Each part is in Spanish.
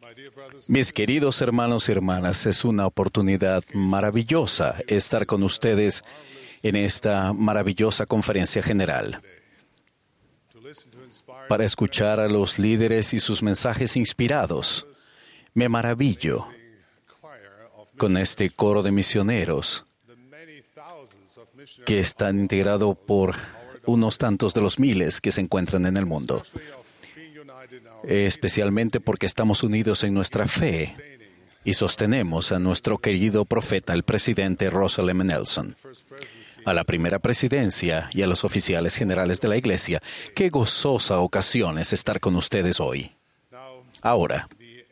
Mis queridos hermanos y hermanas, es una oportunidad maravillosa estar con ustedes en esta maravillosa conferencia general para escuchar a los líderes y sus mensajes inspirados. Me maravillo con este coro de misioneros que están integrados por unos tantos de los miles que se encuentran en el mundo. Especialmente porque estamos unidos en nuestra fe y sostenemos a nuestro querido profeta, el presidente Russell M. Nelson, a la primera presidencia y a los oficiales generales de la Iglesia. Qué gozosa ocasión es estar con ustedes hoy. Ahora,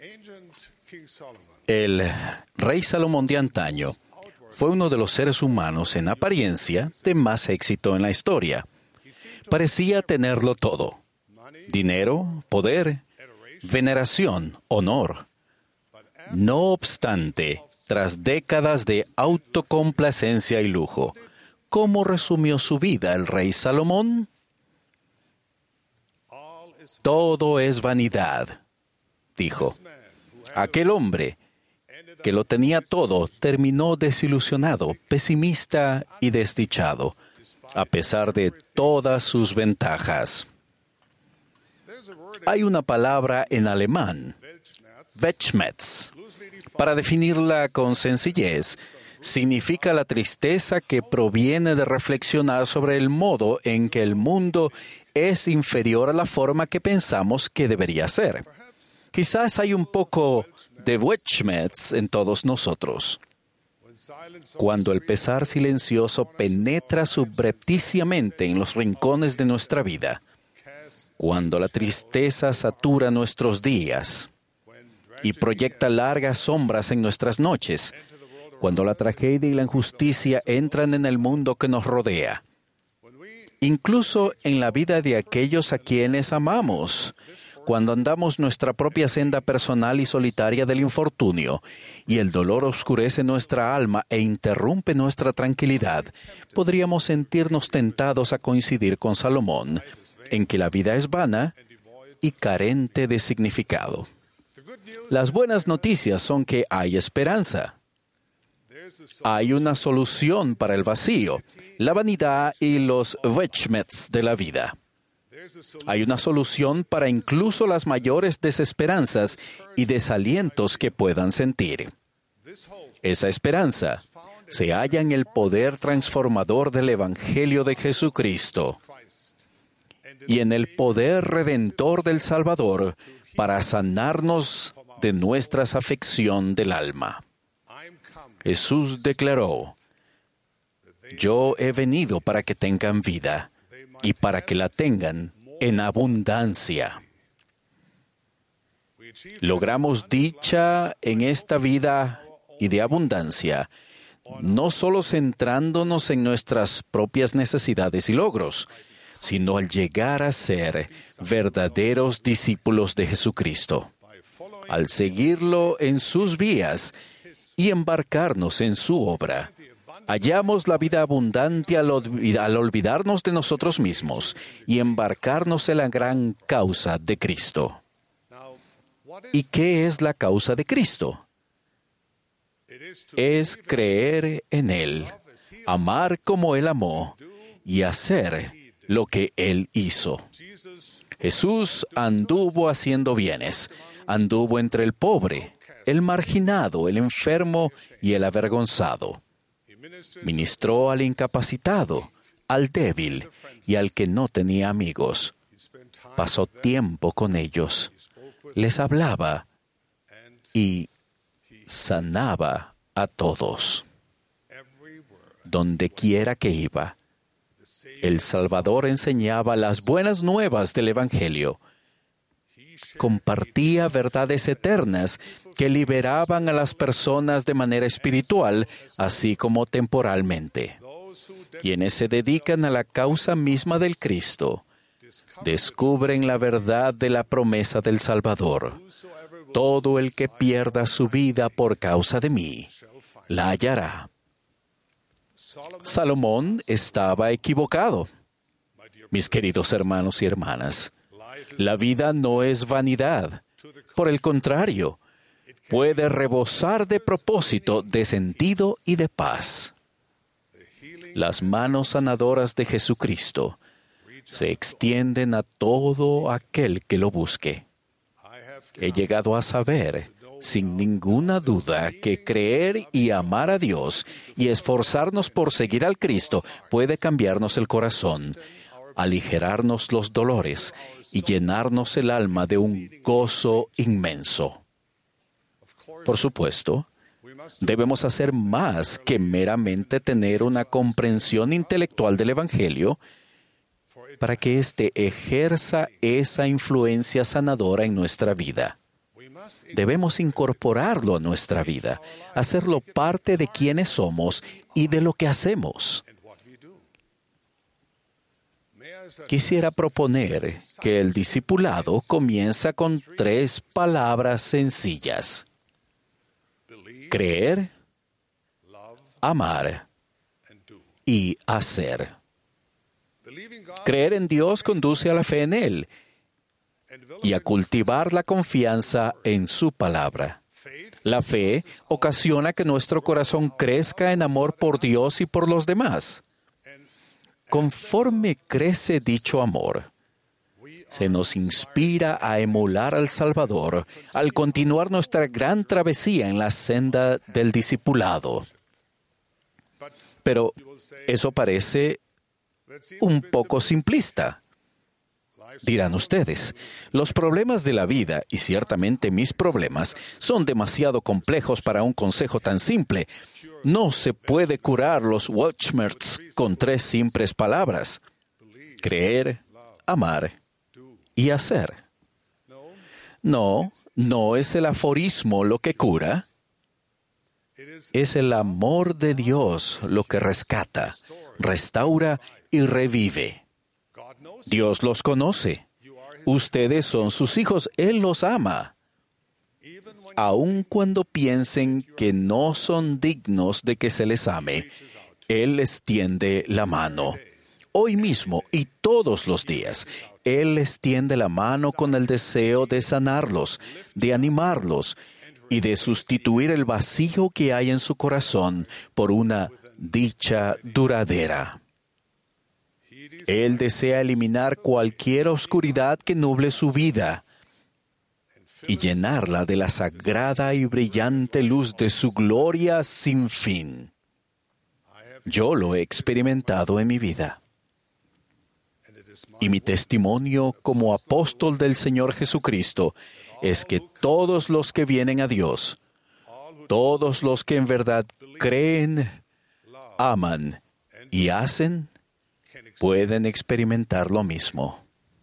el rey Salomón de antaño fue uno de los seres humanos en apariencia de más éxito en la historia. Parecía tenerlo todo: dinero, poder, veneración, honor. No obstante, tras décadas de autocomplacencia y lujo, ¿cómo resumió su vida el rey Salomón? Todo es vanidad, dijo. Aquel hombre que lo tenía todo terminó desilusionado, pesimista y desdichado, a pesar de todas sus ventajas. Hay una palabra en alemán, Weltschmerz, para definirla con sencillez. Significa la tristeza que proviene de reflexionar sobre el modo en que el mundo es inferior a la forma que pensamos que debería ser. Quizás hay un poco de Weltschmerz en todos nosotros. Cuando el pesar silencioso penetra subrepticiamente en los rincones de nuestra vida, cuando la tristeza satura nuestros días y proyecta largas sombras en nuestras noches, cuando la tragedia y la injusticia entran en el mundo que nos rodea, incluso en la vida de aquellos a quienes amamos, cuando andamos nuestra propia senda personal y solitaria del infortunio, y el dolor oscurece nuestra alma e interrumpe nuestra tranquilidad, podríamos sentirnos tentados a coincidir con Salomón, en que la vida es vana y carente de significado. Las buenas noticias son que hay esperanza. Hay una solución para el vacío, la vanidad y los Weltschmerz de la vida. Hay una solución para incluso las mayores desesperanzas y desalientos que puedan sentir. Esa esperanza se halla en el poder transformador del Evangelio de Jesucristo y en el poder redentor del Salvador para sanarnos de nuestra afección del alma. Jesús declaró: «Yo he venido para que tengan vida y para que la tengan en abundancia». Logramos dicha en esta vida y de abundancia, no solo centrándonos en nuestras propias necesidades y logros, sino al llegar a ser verdaderos discípulos de Jesucristo. Al seguirlo en sus vías y embarcarnos en su obra, hallamos la vida abundante al olvidarnos de nosotros mismos y embarcarnos en la gran causa de Cristo. ¿Y qué es la causa de Cristo? Es creer en Él, amar como Él amó y hacer lo que Él hizo. Jesús anduvo haciendo bienes, anduvo entre el pobre, el marginado, el enfermo y el avergonzado. Ministró al incapacitado, al débil y al que no tenía amigos. Pasó tiempo con ellos, les hablaba y sanaba a todos. Donde quiera que iba, el Salvador enseñaba las buenas nuevas del Evangelio. Compartía verdades eternas que liberaban a las personas de manera espiritual, así como temporalmente. Quienes se dedican a la causa misma del Cristo descubren la verdad de la promesa del Salvador. Todo el que pierda su vida por causa de mí, la hallará. Salomón estaba equivocado. Mis queridos hermanos y hermanas, la vida no es vanidad. Por el contrario, puede rebosar de propósito, de sentido y de paz. Las manos sanadoras de Jesucristo se extienden a todo aquel que lo busque. He llegado a saber, sin ninguna duda, que creer y amar a Dios y esforzarnos por seguir al Cristo puede cambiarnos el corazón, aligerarnos los dolores y llenarnos el alma de un gozo inmenso. Por supuesto, debemos hacer más que meramente tener una comprensión intelectual del Evangelio para que éste ejerza esa influencia sanadora en nuestra vida. Debemos incorporarlo a nuestra vida, hacerlo parte de quienes somos y de lo que hacemos. Quisiera proponer que el discipulado comienza con 3 palabras sencillas: creer, amar y hacer. Creer en Dios conduce a la fe en Él y a cultivar la confianza en su palabra. La fe ocasiona que nuestro corazón crezca en amor por Dios y por los demás. Conforme crece dicho amor, se nos inspira a emular al Salvador al continuar nuestra gran travesía en la senda del discipulado. Pero eso parece un poco simplista. Dirán ustedes, los problemas de la vida, y ciertamente mis problemas, son demasiado complejos para un consejo tan simple. No se puede curar los Weltschmerz con 3 simples palabras: creer, amar y hacer. No es el aforismo lo que cura. Es el amor de Dios lo que rescata, restaura y revive. Dios los conoce. Ustedes son sus hijos. Él los ama. Aun cuando piensen que no son dignos de que se les ame, Él les tiende la mano. Hoy mismo y todos los días, Él les tiende la mano con el deseo de sanarlos, de animarlos y de sustituir el vacío que hay en su corazón por una dicha duradera. Él desea eliminar cualquier oscuridad que nuble su vida y llenarla de la sagrada y brillante luz de su gloria sin fin. Yo lo he experimentado en mi vida. Y mi testimonio como apóstol del Señor Jesucristo es que todos los que vienen a Dios, todos los que en verdad creen, aman y hacen, pueden experimentar lo mismo.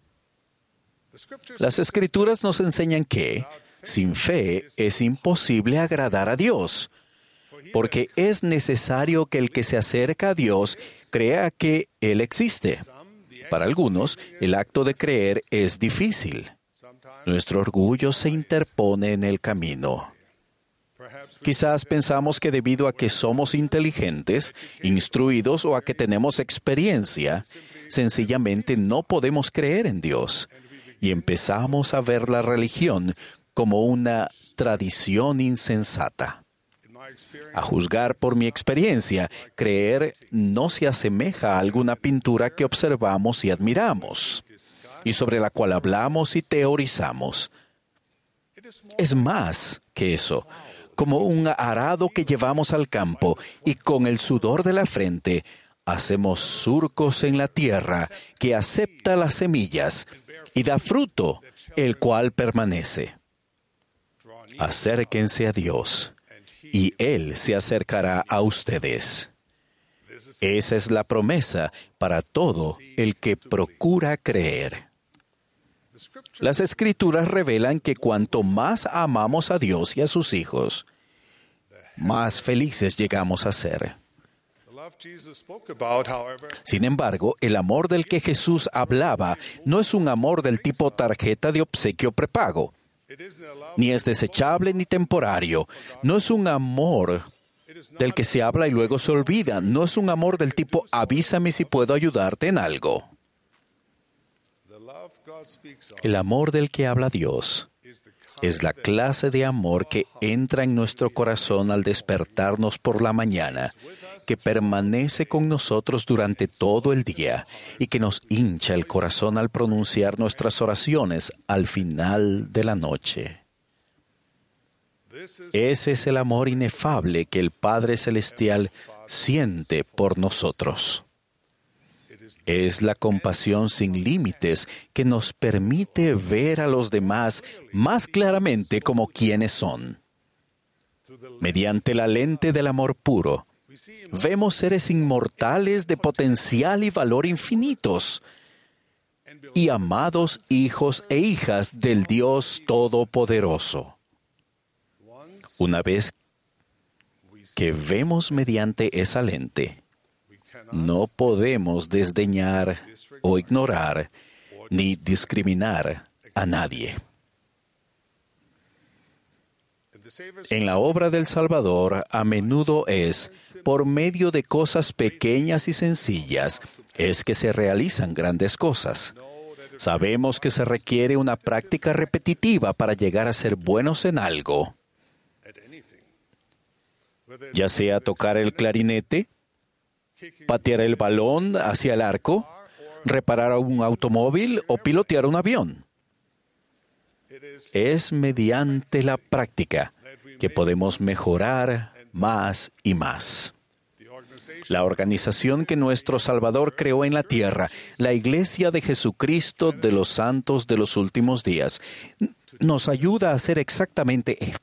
Las Escrituras nos enseñan que, sin fe, es imposible agradar a Dios, porque es necesario que el que se acerca a Dios crea que Él existe. Para algunos, el acto de creer es difícil. Nuestro orgullo se interpone en el camino. Quizás pensamos que debido a que somos inteligentes, instruidos o a que tenemos experiencia, sencillamente no podemos creer en Dios. Y empezamos a ver la religión como una tradición insensata. A juzgar por mi experiencia, creer no se asemeja a alguna pintura que observamos y admiramos, y sobre la cual hablamos y teorizamos. Es más que eso, como un arado que llevamos al campo y con el sudor de la frente hacemos surcos en la tierra que acepta las semillas y da fruto, el cual permanece. Acérquense a Dios, y Él se acercará a ustedes. Esa es la promesa para todo el que procura creer. Las Escrituras revelan que cuanto más amamos a Dios y a sus hijos, más felices llegamos a ser. Sin embargo, el amor del que Jesús hablaba no es un amor del tipo tarjeta de obsequio prepago. Ni es desechable ni temporario. No es un amor del que se habla y luego se olvida. No es un amor del tipo avísame si puedo ayudarte en algo. El amor del que habla Dios Es la clase de amor que entra en nuestro corazón al despertarnos por la mañana, que permanece con nosotros durante todo el día y que nos hincha el corazón al pronunciar nuestras oraciones al final de la noche. Ese es el amor inefable que el Padre Celestial siente por nosotros. Es la compasión sin límites que nos permite ver a los demás más claramente como quienes son. Mediante la lente del amor puro, vemos seres inmortales de potencial y valor infinitos y amados hijos e hijas del Dios Todopoderoso. Una vez que vemos mediante esa lente, no podemos desdeñar o ignorar ni discriminar a nadie. En la obra del Salvador, a menudo es, por medio de cosas pequeñas y sencillas, es que se realizan grandes cosas. Sabemos que se requiere una práctica repetitiva para llegar a ser buenos en algo, ya sea tocar el clarinete, patear el balón hacia el arco, reparar un automóvil o pilotear un avión. Es mediante la práctica que podemos mejorar más y más. La organización que nuestro Salvador creó en la tierra, la Iglesia de Jesucristo de los Santos de los Últimos Días, nos ayuda a hacer exactamente esto.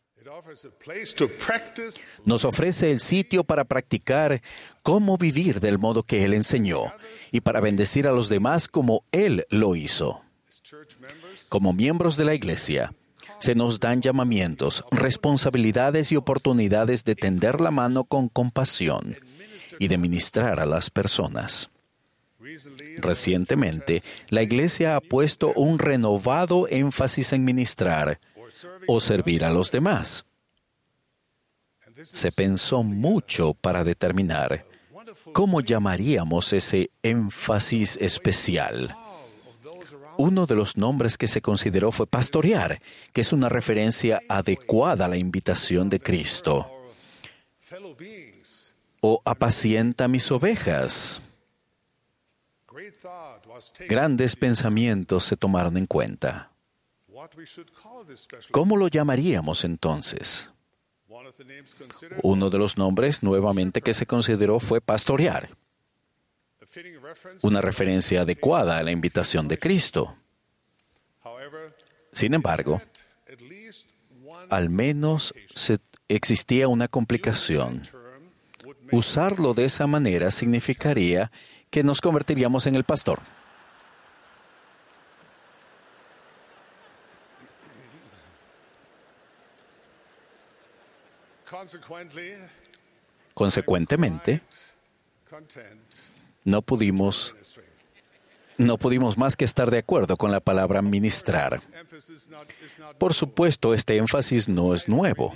Nos ofrece el sitio para practicar cómo vivir del modo que Él enseñó y para bendecir a los demás como Él lo hizo. Como miembros de la Iglesia, se nos dan llamamientos, responsabilidades y oportunidades de tender la mano con compasión y de ministrar a las personas. Recientemente, la Iglesia ha puesto un renovado énfasis en ministrar o servir a los demás. Se pensó mucho para determinar cómo llamaríamos ese énfasis especial. Uno de los nombres que se consideró fue pastorear, que es una referencia adecuada a la invitación de Cristo. O apacienta mis ovejas. Grandes pensamientos se tomaron en cuenta. ¿Cómo lo llamaríamos entonces? Uno de los nombres nuevamente que se consideró fue pastorear, una referencia adecuada a la invitación de Cristo. Sin embargo, al menos existía una complicación. Usarlo de esa manera significaría que nos convertiríamos en el pastor. Consecuentemente, no pudimos más que estar de acuerdo con la palabra ministrar. Por supuesto, este énfasis no es nuevo.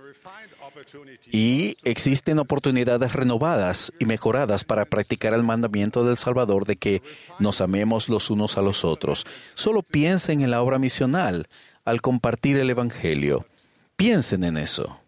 Y existen oportunidades renovadas y mejoradas para practicar el mandamiento del Salvador de que nos amemos los unos a los otros. Solo piensen en la obra misional al compartir el Evangelio. Piensen en eso.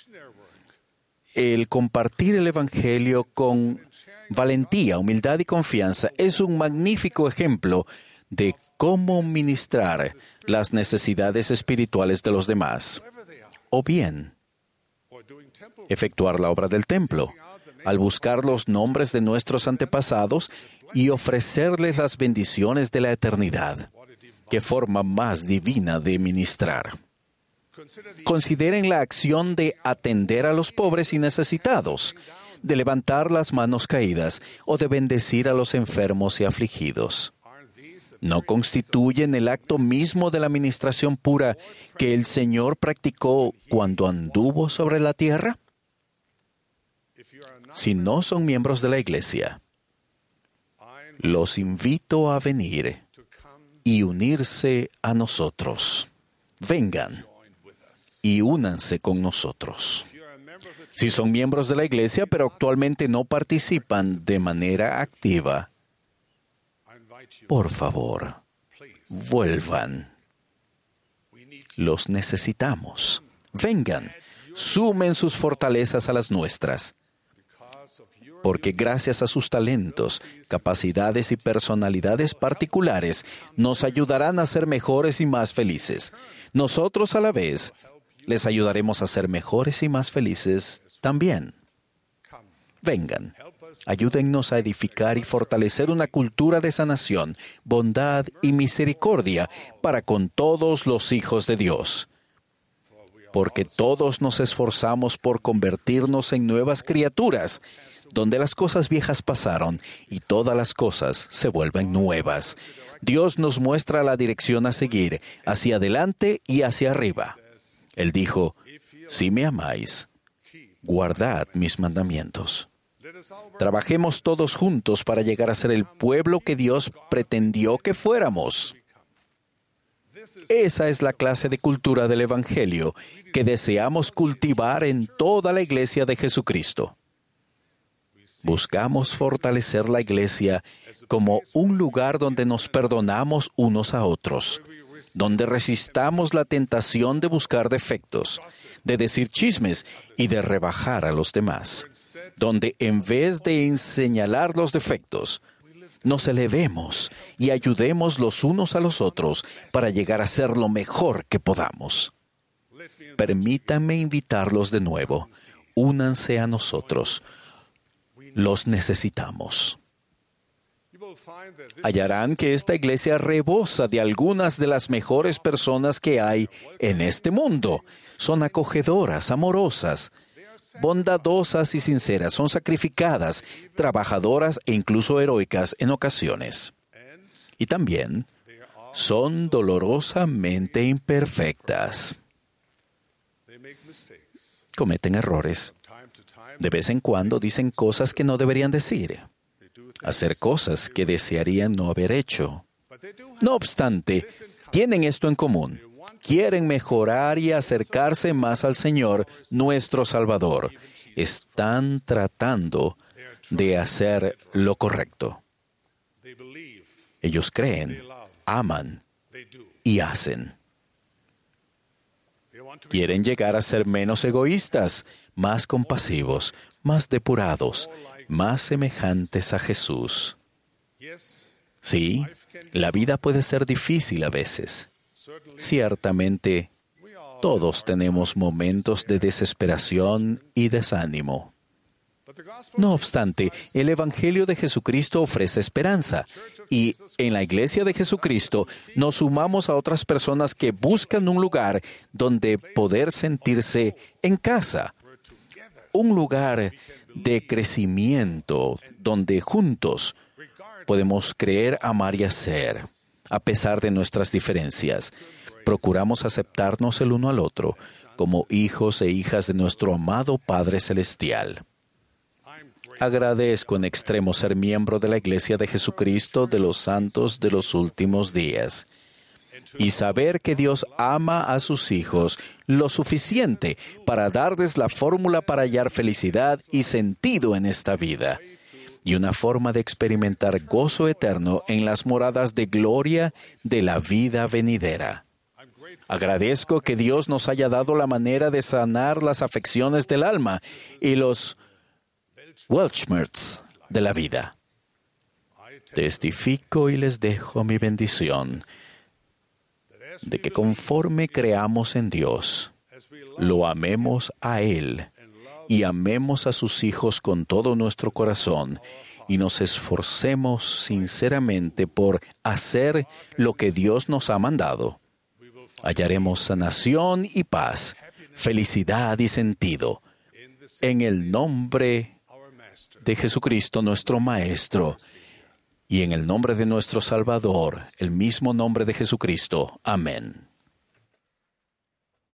El compartir el Evangelio con valentía, humildad y confianza es un magnífico ejemplo de cómo ministrar las necesidades espirituales de los demás. O bien, efectuar la obra del templo, al buscar los nombres de nuestros antepasados y ofrecerles las bendiciones de la eternidad. Qué forma más divina de ministrar. Consideren la acción de atender a los pobres y necesitados, de levantar las manos caídas o de bendecir a los enfermos y afligidos. ¿No constituyen el acto mismo de la ministración pura que el Señor practicó cuando anduvo sobre la tierra? Si no son miembros de la Iglesia, los invito a venir y unirse a nosotros. Vengan y únanse con nosotros. Si son miembros de la Iglesia, pero actualmente no participan de manera activa, por favor, vuelvan. Los necesitamos. Vengan, sumen sus fortalezas a las nuestras. Porque gracias a sus talentos, capacidades y personalidades particulares, nos ayudarán a ser mejores y más felices. Nosotros, a la vez, les ayudaremos a ser mejores y más felices también. Vengan, ayúdennos a edificar y fortalecer una cultura de sanación, bondad y misericordia para con todos los hijos de Dios. Porque todos nos esforzamos por convertirnos en nuevas criaturas, donde las cosas viejas pasaron y todas las cosas se vuelven nuevas. Dios nos muestra la dirección a seguir, hacia adelante y hacia arriba. Él dijo, si me amáis, guardad mis mandamientos. Trabajemos todos juntos para llegar a ser el pueblo que Dios pretendió que fuéramos. Esa es la clase de cultura del Evangelio que deseamos cultivar en toda la Iglesia de Jesucristo. Buscamos fortalecer la Iglesia como un lugar donde nos perdonamos unos a otros, donde resistamos la tentación de buscar defectos, de decir chismes y de rebajar a los demás, donde en vez de señalar los defectos, nos elevemos y ayudemos los unos a los otros para llegar a ser lo mejor que podamos. Permítanme invitarlos de nuevo. Únanse a nosotros. Los necesitamos. Hallarán que esta iglesia rebosa de algunas de las mejores personas que hay en este mundo. Son acogedoras, amorosas, bondadosas y sinceras, son sacrificadas, trabajadoras e incluso heroicas en ocasiones. Y también son dolorosamente imperfectas. Cometen errores. De vez en cuando dicen cosas que no deberían decir. Hacer cosas que desearían no haber hecho. No obstante, tienen esto en común. Quieren mejorar y acercarse más al Señor, nuestro Salvador. Están tratando de hacer lo correcto. Ellos creen, aman y hacen. Quieren llegar a ser menos egoístas, más compasivos, más depurados, más semejantes a Jesús. Sí, la vida puede ser difícil a veces. Ciertamente, todos tenemos momentos de desesperación y desánimo. No obstante, el Evangelio de Jesucristo ofrece esperanza, y en la Iglesia de Jesucristo nos sumamos a otras personas que buscan un lugar donde poder sentirse en casa, un lugar de crecimiento donde juntos podemos creer, amar y hacer, a pesar de nuestras diferencias. Procuramos aceptarnos el uno al otro como hijos e hijas de nuestro amado Padre Celestial. Agradezco en extremo ser miembro de la Iglesia de Jesucristo de los Santos de los Últimos Días y saber que Dios ama a sus hijos lo suficiente para darles la fórmula para hallar felicidad y sentido en esta vida y una forma de experimentar gozo eterno en las moradas de gloria de la vida venidera. Agradezco que Dios nos haya dado la manera de sanar las afecciones del alma y los Weltschmerz de la vida. Testifico y les dejo mi bendición de que conforme creamos en Dios, lo amemos a Él y amemos a sus hijos con todo nuestro corazón y nos esforcemos sinceramente por hacer lo que Dios nos ha mandado. Hallaremos sanación y paz, felicidad y sentido. En el nombre de Jesucristo, nuestro Maestro, y en el nombre de nuestro Salvador, el mismo nombre de Jesucristo. Amén.